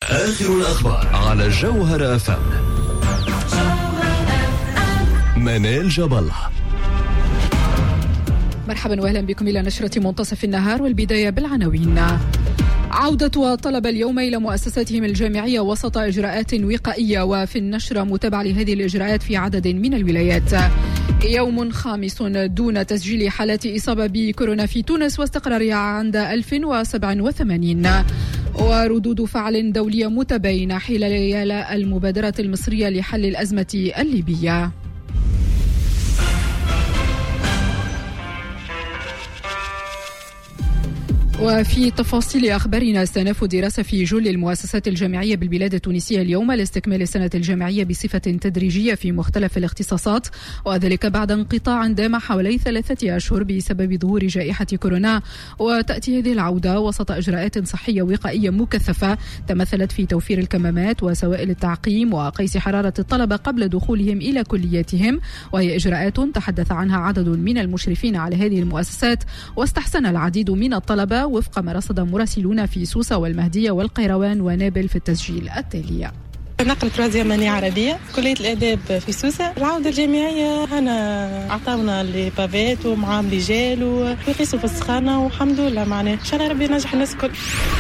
آخر الأخبار على جوهر FM. منال جبل. مرحبا واهلا بكم إلى نشرة منتصف النهار، والبداية بالعناوين. عودة طلب اليوم إلى مؤسساتهم الجامعية وسط إجراءات وقائية، وفي النشرة متابعة لهذه الإجراءات في عدد من الولايات. يوم خامس دون تسجيل حالات إصابة بكورونا في تونس واستقرارها عند 1087. وردود فعل دولية متباينة حيال المبادرة المصرية لحل الأزمة الليبية. وفي تفاصيل أخبارنا، استئناف دراسة في جل المؤسسات الجامعية بالبلاد التونسية اليوم لاستكمال السنة الجامعية بصفة تدريجية في مختلف الاختصاصات، وذلك بعد انقطاع دام حوالي 3 أشهر بسبب ظهور جائحة كورونا. وتأتي هذه العودة وسط إجراءات صحية وقائية مكثفة تمثلت في توفير الكمامات وسوائل التعقيم وقيس حرارة الطلبة قبل دخولهم إلى كلياتهم، وهي إجراءات تحدث عنها عدد من المشرفين على هذه المؤسسات، واستحسن العديد من الطلبة وفق ما رصد مراسلون في سوسة والمهدية والقيروان ونابل في التسجيل التالي. نقل ترازيام مانية عربية، كلية الآداب في سوسة. العودة الجامعية هنا عطاونا لي بافيت ومعاهم رجال ويقيسوا في السخانة، والحمد لله معناه إن شاء الله ربي ينجح الناس الكل.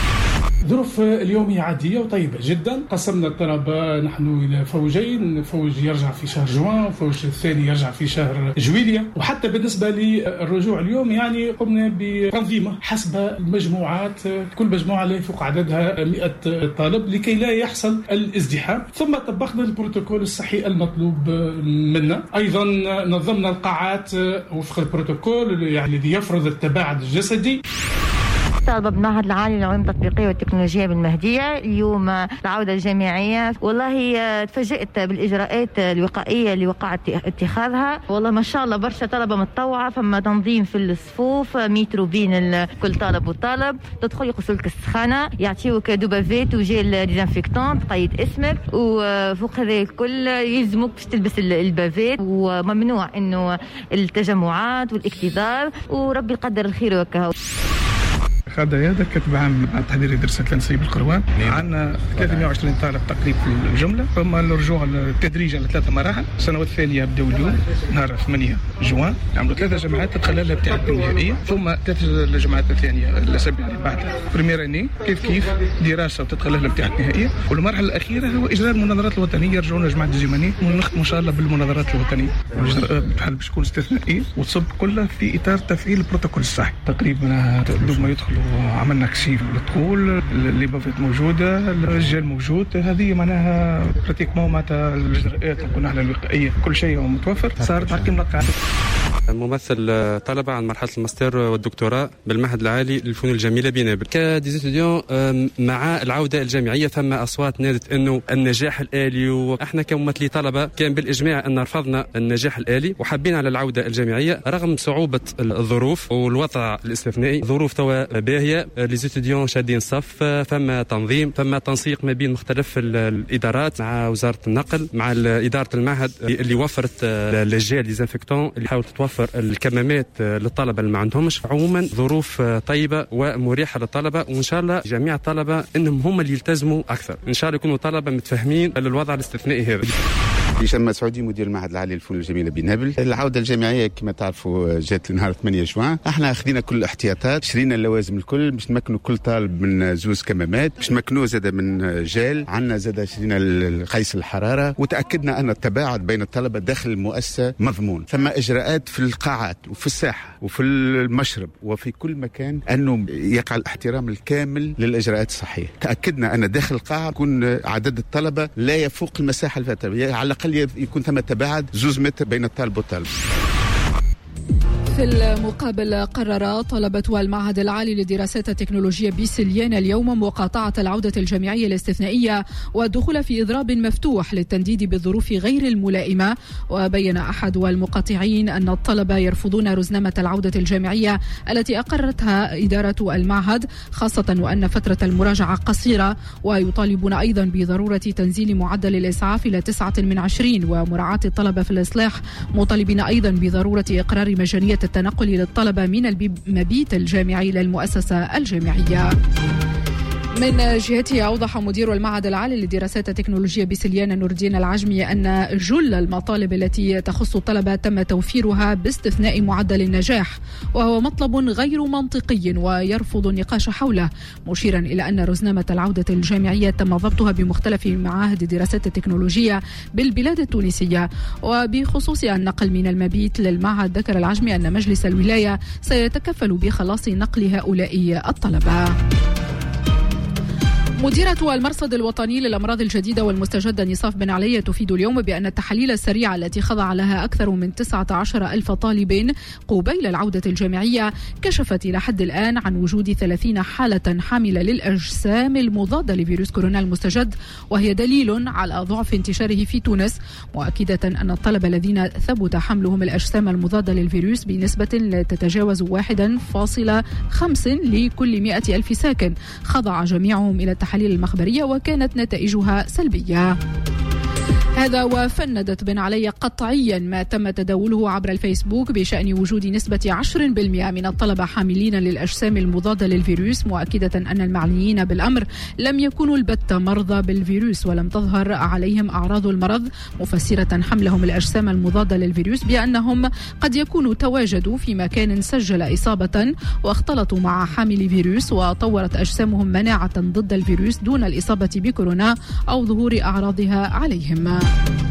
ظروف اليومية عادية وطيبة جدا. قسمنا الطلبة نحن إلى فوجين، فوج يرجع في شهر جوان وفوج الثاني يرجع في شهر جويلية. وحتى بالنسبة للرجوع اليوم يعني قمنا بتنظيمه حسب المجموعات، كل مجموعة لا يفوق عددها 100 طالب لكي لا يحصل الازدحام. ثم طبقنا البروتوكول الصحي المطلوب منا. أيضا نظمنا القاعات وفق البروتوكول يعني الذي يفرض التباعد الجسدي. طالبة بالمعهد العالي للعلوم التطبيقية والتكنولوجيا بالمهدية. اليوم العودة الجامعية، والله تفاجأت بالإجراءات الوقائية اللي وقعت اتخاذها. والله ما شاء الله برشا طلبة متطوعة، فما تنظيم في الصفوف، مترو بين كل طالب وطالب. تدخل يقصولك السخانة، يعطيوك دوبافيت وجيل ديزانفيكتون، تقيد اسمك، وفوق هذا الكل يلزموك باش تلبس البافيت، وممنوع انه التجمعات والاكتظاظ، وربي يقدر الخير وكهو. خالد عيادة كاتب عام مع تحضير دراسة التنسيق بالقروان. عندنا 320 طالب تقريبا في الجملة. ثم الرجوع التدريجي على 3 مراحل. السنوات الثانية بدأوا اليوم نهار 8 جوان، عملوا 3 جامعات تدخل لها الابتعاث النهائية، ثم 3 الجامعات الثانية الأسابيع اللي بعدها. بريمير اني كيف دراسة وتدخل لها الابتعاث النهائية. والمرحلة الأخيرة هو إجراء المناظرات الوطنية. يرجعون جماعة الزمانية ونختم إن شاء الله بالمناظرات الوطنية. بحال باش تكون استثنائية وتصب كلها في إطار تفعيل البروتوكول الصحي. تقريبا دوما يدخلوا عملنا كشيف للدخول، اللي بافيت موجوده، الرجال موجود. هذه معناها براتيكمون معناتها الاجراءات نقول احنا الوقائيه كل شيء متوفر. صار تحكم لقاعات. ممثل طلبة عن مرحلة الماستر والدكتوراه بالمعهد العالي للفنون الجميلة بنابل. كديزيتيديون مع العودة الجامعية ثم أصوات نادت أنه النجاح الآلي، وإحنا كممثلي طلبة كان بالإجماع أن رفضنا النجاح الآلي وحابين على العودة الجامعية رغم صعوبة الظروف والوضع الاستثنائي. ظروف توا باهية، ليزيتيديون شادين صف، فما تنظيم، فما تنسيق ما بين مختلف الإدارات مع وزارة النقل مع إدارة المعهد اللي وفرت الجيل ديزانفيكتون اللي حاولت توفر الكمامات للطلبة اللي ما عندهمش. عموما ظروف طيبة ومريحة للطلبة، وإن شاء الله جميع الطلبة إنهم هم اللي يلتزموا أكثر. إن شاء الله يكونوا طلبة متفاهمين للوضع الاستثنائي هذا. هشام مسعودي مدير المعهد العالي للفنون الجميلة بنابل. العودة الجامعية كما تعرفوا جات نهار 8 جوان. احنا اخذنا كل الاحتياطات، شرينا اللوازم الكل باش نمكنوا كل طالب من 2 كمامات، باش نمكنوه زاد من جيل. عندنا زاد شرينا قيس الحرارة، وتأكدنا أن التباعد بين الطلبة داخل المؤسسة مضمون. ثم إجراءات في القاعات وفي الساحة وفي المشرب وفي كل مكان أنه يقع الاحترام الكامل للإجراءات الصحية. تأكدنا أن داخل القاعة يكون عدد الطلبة لا يفوق المساحة الفاترة، على الأقل يكون ثم تباعد 2 متر بين الطالب والطالب. في المقابل قرر طلبة المعهد العالي للدراسات التكنولوجية بسليان اليوم مقاطعة العودة الجامعية الاستثنائية والدخول في إضراب مفتوح للتنديد بالظروف غير الملائمة. وبين أحد المقاطعين أن الطلبة يرفضون رزنامة العودة الجامعية التي أقرتها إدارة المعهد، خاصة وأن فترة المراجعة قصيرة، ويطالبون أيضا بضرورة تنزيل معدل الإسعاف إلى 29 ومراعاة الطلبة في الإصلاح، مطالبين أيضا بضرورة إقرار مجانية التنقل للطلبة من المبيت الجامعي إلى المؤسسة الجامعية. من جهته أوضح مدير المعهد العالي للدراسات التكنولوجية بسليان نور الدين العجمي أن جل المطالب التي تخص الطلبة تم توفيرها باستثناء معدل النجاح، وهو مطلب غير منطقي ويرفض النقاش حوله، مشيرا إلى أن رزنامة العودة الجامعية تم ضبطها بمختلف معاهد الدراسات التكنولوجية بالبلاد التونسية. وبخصوص النقل من المبيت للمعهد، ذكر العجمي أن مجلس الولاية سيتكفل بخلاص نقل هؤلاء الطلبة. مديرة المرصد الوطني للأمراض الجديدة والمستجدة نصاف بن علي تفيد اليوم بأن التحاليل السريعة التي خضع لها أكثر من 19,000 طالب قبيل العودة الجامعية كشفت إلى حد الآن عن وجود 30 حالة حاملة للأجسام المضادة لفيروس كورونا المستجد، وهي دليل على ضعف انتشاره في تونس، مؤكدة أن الطلبة الذين ثبت حملهم الأجسام المضادة للفيروس بنسبة لا تتجاوز 1.5 لكل 100,000 ساكن خضع جميعهم إلى التحاليل المخبرية وكانت نتائجها سلبية. هذا وفندت بن علي قطعيا ما تم تداوله عبر الفيسبوك بشأن وجود نسبة 10% من الطلبة حاملين للأجسام المضادة للفيروس، مؤكدة أن المعنيين بالأمر لم يكونوا البتة مرضى بالفيروس ولم تظهر عليهم أعراض المرض، مفسرة حملهم الأجسام المضادة للفيروس بأنهم قد يكونوا تواجدوا في مكان سجل إصابة واختلطوا مع حامل فيروس وطورت أجسامهم مناعة ضد الفيروس دون الإصابة بكورونا أو ظهور أعراضها عليهم.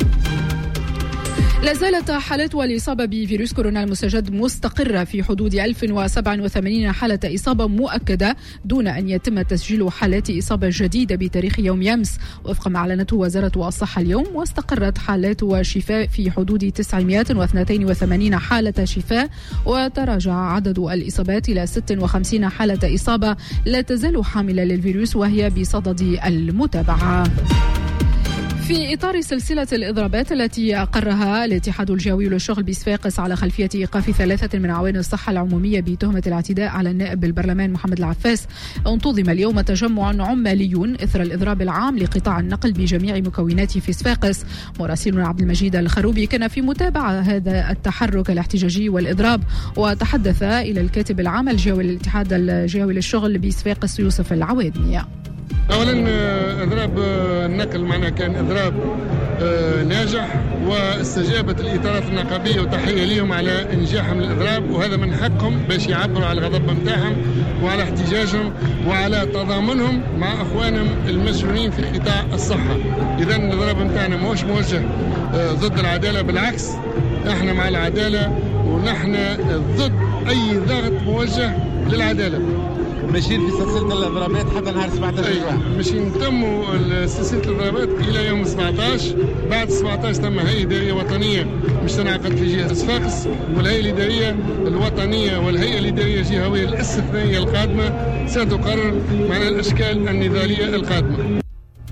لا زالت حالات الإصابة بفيروس كورونا المستجد مستقرة في حدود 1087 حالة إصابة مؤكدة دون أن يتم تسجيل حالات إصابة جديدة بتاريخ يوم أمس وفق ما أعلنته وزارة الصحة اليوم. واستقرت حالات شفاء في حدود 982 حالة شفاء، وتراجع عدد الإصابات إلى 56 حالة إصابة لا تزال حاملة للفيروس وهي بصدد المتابعة. في إطار سلسلة الإضرابات التي أقرها الاتحاد الجوي للشغل بصفاقس على خلفية إيقاف 3 من عوان الصحة العمومية بتهمة الاعتداء على النائب بالبرلمان محمد العفاس، انتظم اليوم تجمع عمالي إثر الإضراب العام لقطاع النقل بجميع مكوناته في صفاقس. مراسلنا عبد المجيد الخروبي كان في متابعة هذا التحرك الاحتجاجي والإضراب، وتحدث إلى الكاتب العام الجوي للاتحاد الجوي للشغل بصفاقس يوسف العوادني. اولا اضراب النقل معنا كان اضراب ناجح، واستجابت الاطارات النقابيه وتحيه لهم على انجاحهم للاضراب، وهذا من حقهم باش يعبروا على الغضب نتاعهم وعلى احتجاجهم وعلى تضامنهم مع اخوانهم المسؤولين في قطاع الصحه. اذا الاضراب نتاعنا ماهوش موجه ضد العداله، بالعكس احنا مع العداله ونحن ضد اي ضغط موجه للعداله. ماشيين في سلسلة الإضرابات حتى نهار 17 جوان. ماشيين تموا سلسلة الإضرابات إلى يوم 17. بعد 17 تم هيئة إدارية وطنية مش تنعقد في جهة صفاقس، والهيئة الإدارية الوطنية والهيئة الإدارية الجهوية الاستثنائية القادمة ستقرر معنا الأشكال النضالية القادمة.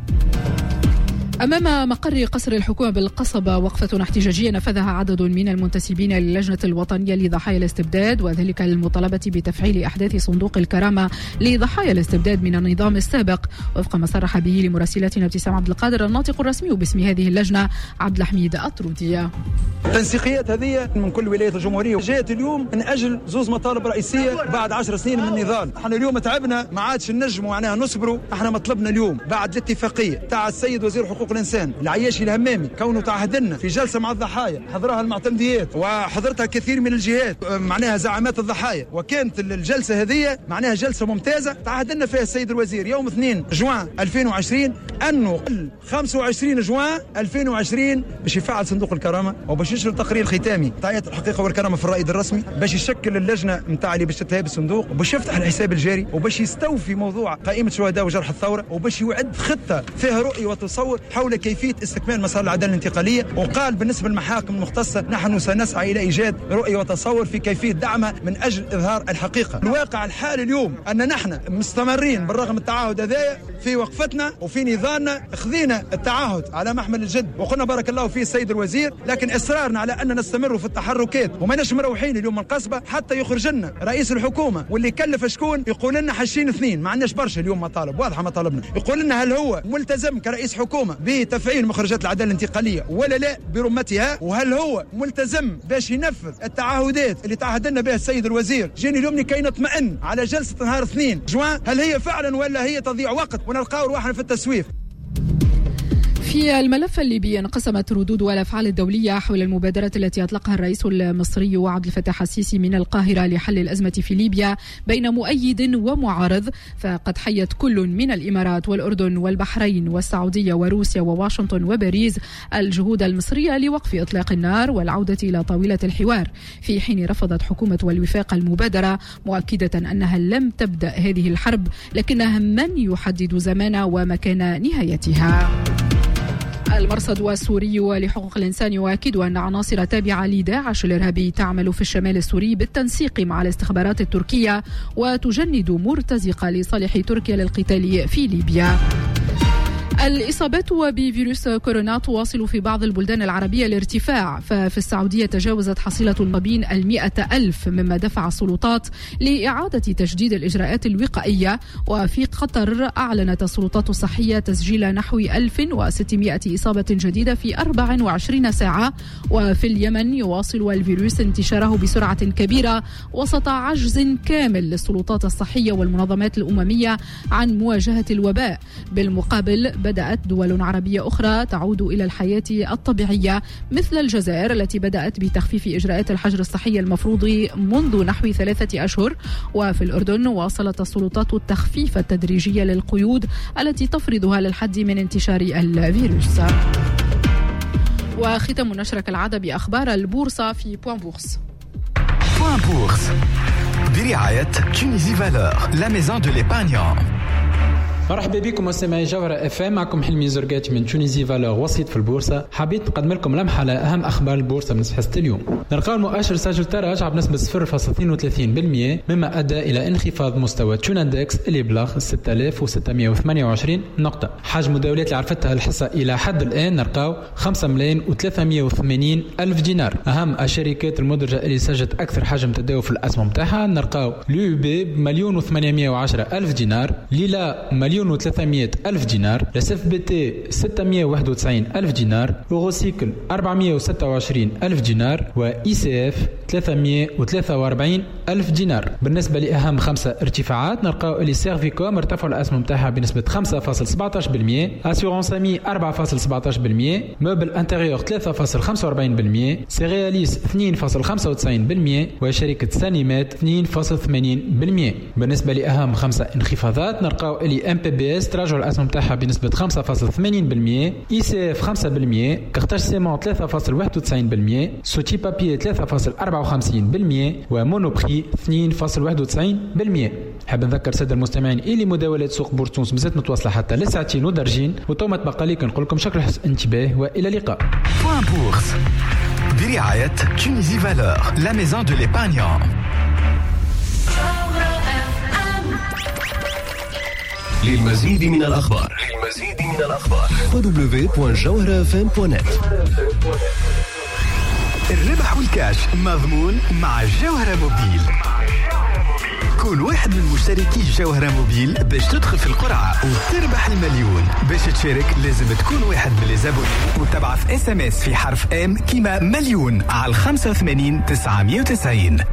أمام مقر قصر الحكومة بالقصبة وقفة احتجاجية نفذها عدد من المنتسبين للجنة الوطنية لضحايا الاستبداد، وذلك للمطالبة بتفعيل إحداث صندوق الكرامة لضحايا الاستبداد من النظام السابق، وفق ما صرح به لمراسلتنا ابتسام عبد القادر الناطق الرسمي باسم هذه اللجنة عبد الحميد الطرودي. التنسيقيات هذه من كل ولايات الجمهورية جاءت اليوم من أجل زوز مطالب رئيسية بعد 10 سنين من النضال. احنا اليوم تعبنا، ما عادش نجموا معناها نصبروا. احنا مطلبنا اليوم بعد الاتفاقية تاع السيد وزير حقوق الإنسان العياشي الهمامي كونه تعهد لنا في جلسة مع الضحايا حضرها المعتمديات وحضرتها كثير من الجهات معناها زعامات الضحايا، وكانت الجلسة هذه معناها جلسة ممتازة تعهد لنا فيها السيد الوزير يوم 2 جوان 2020 أنه 25 جوان 2020 باش يفعل صندوق الكرامة وباش ينشر التقرير الختامي تاع الحقيقة والكرامة في الرائد الرسمي، باش يشكل اللجنة نتاع اللي باش تتهاب الصندوق وباش يفتح الحساب الجاري وباش يستوفي موضوع قائمة شهداء وجرح الثورة وباش يعد خطة فيها رؤية وتصور حول كيفية استكمال مسار العدالة الانتقالية. وقال بالنسبة للمحاكم المختصة نحن سنسعى إلى إيجاد رؤية وتصور في كيفية دعمها من أجل إظهار الحقيقة. الواقع الحالي اليوم أن نحن مستمرين بالرغم التعهد هذايا في وقفتنا وفي نضالنا، خذينا التعهد على محمل الجد وقلنا بارك الله فيه السيد الوزير، لكن إصرارنا على أن نستمر في التحركات وما نش مروحين اليوم من القصبة حتى يخرج لنا رئيس الحكومة واللي كلف شكون يقول لنا حشين 2. ما عندناش برشا اليوم مطالب واضحة، مطالبنا يقول لنا هل هو ملتزم كرئيس حكومة بتفعيل مخرجات العدالة الانتقالية ولا لا برمتها، وهل هو ملتزم باش ينفذ التعهدات اللي تعهد لنا بها السيد الوزير جاني اليوم لكي نطمئن على جلسة نهار 2 جوان، هل هي فعلا ولا هي تضيع وقت ونلقاو رواحنا في التسويف؟ في الملف الليبي انقسمت ردود والأفعال الدولية حول المبادرة التي أطلقها الرئيس المصري عبد الفتاح السيسي من القاهرة لحل الأزمة في ليبيا بين مؤيد ومعارض. فقد حيت كل من الإمارات والأردن والبحرين والسعودية وروسيا وواشنطن وباريس الجهود المصرية لوقف إطلاق النار والعودة إلى طاولة الحوار، في حين رفضت حكومة الوفاق المبادرة مؤكدة أنها لم تبدأ هذه الحرب، لكنها من يحدد زمان ومكان نهايتها. المرصد السوري لحقوق الإنسان يؤكد أن عناصر تابعة لداعش الإرهابي تعمل في الشمال السوري بالتنسيق مع الاستخبارات التركية وتجند مرتزقة لصالح تركيا للقتال في ليبيا. الإصابات بفيروس كورونا تواصل في بعض البلدان العربية الارتفاع، ففي السعودية تجاوزت حصيلة المبين 100,000 مما دفع السلطات لإعادة تجديد الإجراءات الوقائية. وفي قطر أعلنت السلطات الصحية تسجيل نحو 1600 إصابة جديدة في 24 ساعة. وفي اليمن يواصل الفيروس انتشاره بسرعة كبيرة وسط عجز كامل للسلطات الصحية والمنظمات الأممية عن مواجهة الوباء. بالمقابل بدأت دول عربية أخرى تعود إلى الحياة الطبيعية مثل الجزائر التي بدأت بتخفيف إجراءات الحجر الصحي المفروض منذ نحو 3 أشهر. وفي الأردن واصلت السلطات التخفيف التدريجي للقيود التي تفرضها للحد من انتشار الفيروس. وختم نشرة كالعادة بأخبار البورصة في بوان بورس. بوان بورس برعاية تونيزي فالور لا ميزون دو ليبارنيون. مرحبا بكم مستمعي جوهرة اف ام، معكم حلمي زرقاتي من تونيزي فالور وسيط في البورصة. حبيت نقدم لكم لمحة على أهم أخبار البورصة من حصة اليوم. نلقاو المؤشر سجل تراجع بنسبة 0.32% مما أدى إلى انخفاض مستوى تون اندكس اللي بلغ 6628 نقطة. حجم المداولات اللي عرفتها الحصة إلى حد الآن نلقاو 5,380,000 دينار. أهم الشركات المدرجة اللي سجلت أكثر حجم تداول في الأسهم تاعها نلقاو لو بي ب1,810,000 دينار، ليلا 1,300,000 دينار، لسف بي تي 691,000 دينار، أوروسيكل 426,000 دينار، وإي سي اف 343,000 دينار. بالنسبة لأهم 5 ارتفاعات نلقاو اللي سيرفيكوم ارتفعوا الأسهم تاعها بنسبة 5.17%، أسيورانس أمي 4.17%، موبل انتيريور 3.45%، سيرياليس 2.95%، وشركة سانيمات 2.80%. بالنسبة لأهم 5 انخفاضات نلقاو اللي ام بي بي اس تراجع الأسهم تاعها بنسبة 5.80%، إي سي اف 5%، كارتاج سيمون 3.91%، سوتي بابي 3.54%، ومونوبري 2.91%. حاب نذكر سادة المستمعين اللي مداولات سوق بورصة تونس مازالت متواصلة حتى لساعتين ودرجين، وتوما تبقى لي نقول لكم شكل حسن انتباه والى اللقاء. بوان بورص برعاية تونيزي فالور لا ميزون دو ليبارنيون. للمزيد من الأخبار www.jawharafm.net. الربح والكاش مضمون مع جوهرة موبيل. كون واحد من مشتركي جوهرة موبيل باش تدخل في القرعة وتربح المليون. باش تشارك لازم تكون واحد من لي زابوني وتبعث اس ام اس في حرف ام كيما مليون على 85 990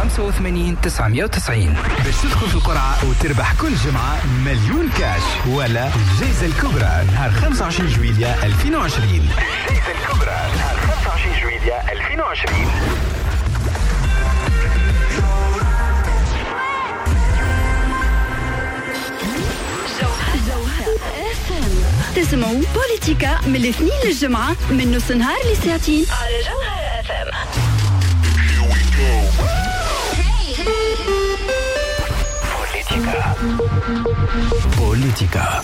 باش تدخل في القرعة وتربح كل جمعة مليون كاش ولا الجائزة الكبرى نهار 25 جويلية 2020. الجائزة الكبرى نهار 25 جويلية 2020. تسمعوا بوليتيكا من الاثنين للجمعة من نص نهار لساعتين على جوهرة اف ام. بوليتيكا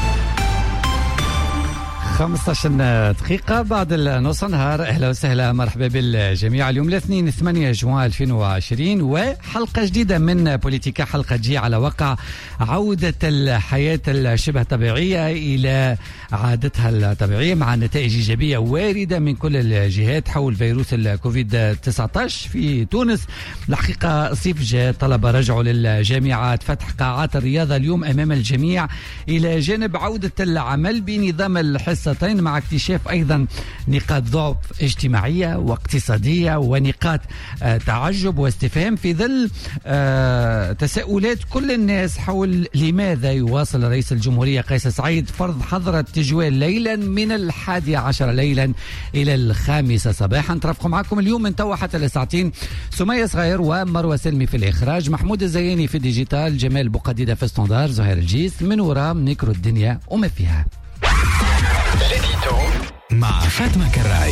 15 دقيقة بعد النص نهار. أهلا وسهلا مرحبا بالجميع. اليوم الاثنين 8 جوان 2020 وحلقة جديدة من بوليتيكا، حلقة تجي على وقع عودة الحياة الشبه طبيعية إلى عادتها الطبيعية مع نتائج إيجابية واردة من كل الجهات حول فيروس الكوفيد 19 في تونس. الحقيقة الصيف جاء، طلبة رجعوا للجامعات، فتح قاعات الرياضة اليوم أمام الجميع إلى جانب عودة العمل بنظام الحصة منصتين، مع اكتشاف أيضا نقاط ضعف اجتماعية واقتصادية ونقاط تعجب واستفهام في ظل تساؤلات كل الناس حول لماذا يواصل رئيس الجمهورية قيس سعيد فرض حظر التجوال ليلا من 11 ليلا إلى 5 صباحا. ترافقوا معكم اليوم من توا حتى لساعتين سمية صغير ومروة سلمي في الإخراج، محمود الزياني في الديجيتال، جمال بوقديدة في ستاندار، زهير الجيس من وراء نكرو الدنيا وما فيها. مع فاطمة كراي.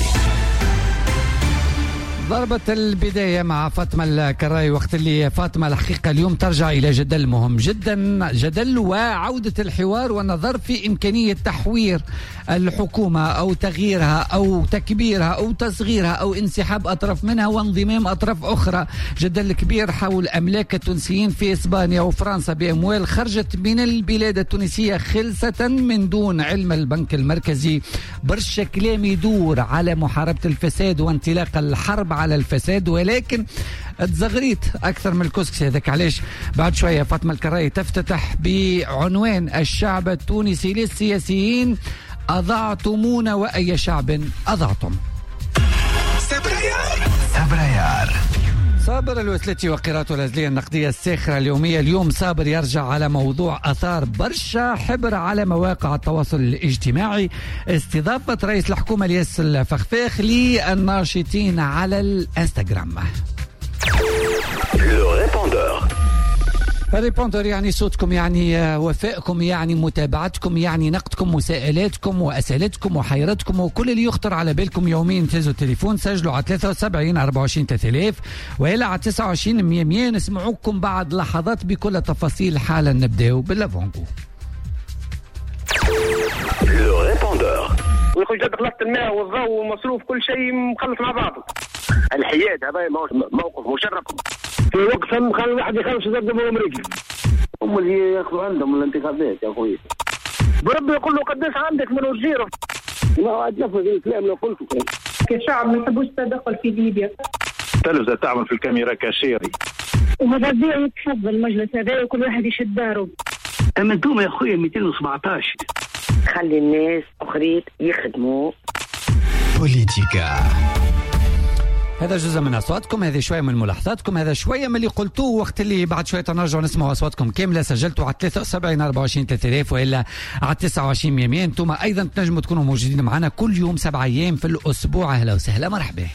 ضربة البداية مع فاطمة الكراي، وقت اللي فاطمة الحقيقة اليوم ترجع إلى جدل مهم جدا، جدل وعودة الحوار والنظر في إمكانية تحوير الحكومة أو تغييرها أو تكبيرها أو تصغيرها أو انسحاب أطراف منها وانضمام أطراف أخرى. جدل كبير حول أملاك التونسيين في إسبانيا وفرنسا بأموال خرجت من البلاد التونسية خلصة من دون علم البنك المركزي. برشا كلام يدور على محاربة الفساد وانطلاق الحرب على الفساد، ولكن تزغريت أكثر من الكسكسي. هذاك علاش بعد شوية فاطمة الكراي تفتتح بعنوان الشعب التونسي للسياسيين: أضعتمونا وأي شعب أضعتم. سبريار صابر الوسلتي وقراءته الأزلية النقدية الساخرة اليومية. اليوم صابر يرجع على موضوع أثار برشا حبر على مواقع التواصل الاجتماعي: استضافة رئيس الحكومة الياس الفخفاخ للناشطين على الانستغرام. الريبوندر يعني صوتكم، يعني وفائكم، يعني متابعتكم، يعني نقدكم، مساءلاتكم وأسئلتكم وحيرتكم وكل اللي يخطر على بالكم يوميا. تهزوا التليفون سجلوا على 73 24 3000 وإلا على 29 100. نسمعوكم بعد لحظات بكل التفاصيل. حالا نبداو باللافونغو. ويقول جد خلصت الماء والضوء والمصروف كل شيء مخلص مع بعضه. الحياد هذا موقف مشرف في وقت خلي الواحد يخلص يقدم امريكا. هم اللي ياخذوا عندهم الانتخابات يا اخوي. بربي يقول له قداش عندك من وزيره. ما هو اتنفذ الكلام اللي قلته. كشعب ما يحبوش التدخل في ليبيا. تلفزة تعمل في الكاميرا كاشيري. وماذا بيا يتفضل المجلس هذا وكل واحد يشد داره. اما انتم يا اخويا 217 خلي الناس اخرين يخدموا. بوليتيكا. هذا جزء من أصواتكم، هذه شوية من ملاحظاتكم، هذا شوية من اللي قلتوه وقت اللي بعد شوية نرجع نسمع أصواتكم كاملة. سجلتوا على 73 24 3000 وإلا على 29 100. أنتم أيضا تنجموا تكونوا موجودين معنا كل يوم 7 أيام في الأسبوع. أهلا وسهلا، مرحبا.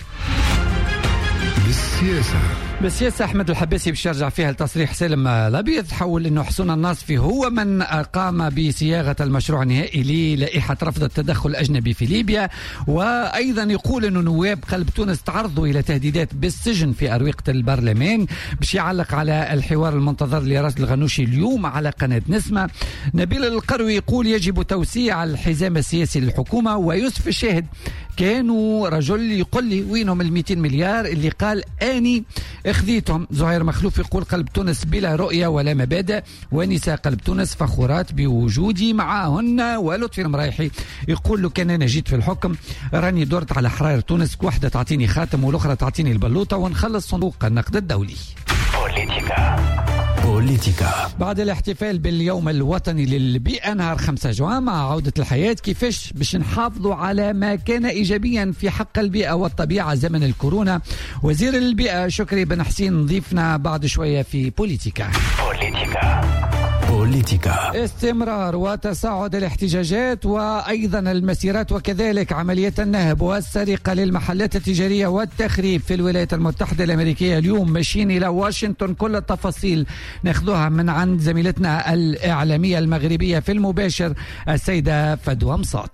بالسياسة أحمد الحباسي باش يرجع فيها لتصريح سالم الأبيض حول أنه حسون الناصفي هو من قام بصياغة المشروع النهائي للائحة رفض التدخل الأجنبي في ليبيا، وأيضا يقول أنه نواب قلب تونس تعرضوا إلى تهديدات بالسجن في أروقة البرلمان. باش يعلق على الحوار المنتظر لراشد الغنوشي اليوم على قناة نسمة. نبيل القروي يقول يجب توسيع الحزام السياسي للحكومة. ويوسف الشاهد كانوا رجل يقول لي وينهم 200 مليار اللي قال اني اخذيتهم. زهير مخلوف يقول قلب تونس بلا رؤية ولا مبادئ، ونساء قلب تونس فخورات بوجودي معهن. ولطفي المرايحي يقول له كان انا جيت في الحكم راني دورت على حراير تونس، واحدة تعطيني خاتم والاخرى تعطيني البلوطة ونخلص صندوق النقد الدولي. بوليتيكا. بعد الاحتفال باليوم الوطني للبيئة نهار 5 جوان مع عودة الحياة، كيفاش باش نحافظوا على ما كان إيجابيا في حق البيئة والطبيعة زمن الكورونا؟ وزير البيئة شكري بن حسين ضيفنا بعد شوية في بوليتيكا. استمرار وتصاعد الاحتجاجات وأيضا المسيرات وكذلك عمليات النهب والسرقة للمحلات التجارية والتخريب في الولايات المتحدة الأمريكية. اليوم ماشيين إلى واشنطن، كل التفاصيل ناخذوها من عند زميلتنا الإعلامية المغربية في المباشر السيدة فدوى مصاط.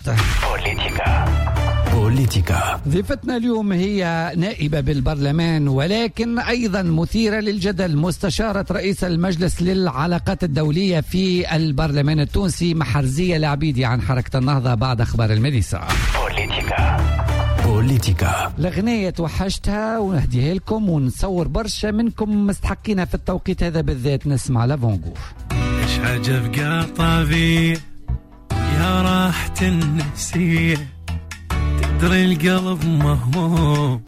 بوليتيكا. ضيفتنا اليوم هي نائبة بالبرلمان ولكن أيضا مثيرة للجدل، مستشارة رئيس المجلس للعلاقات الدولية في البرلمان التونسي، محرزية العبيدي عن حركة النهضة بعد أخبار المديسة. بوليتيكا. الأغنية توحشتها ونهديها لكم ونصور برشا منكم مستحقينها في التوقيت هذا بالذات. نسمع لافونغو. إيش عجب قطافي يا راحة النفسية، تدري القلب مهموم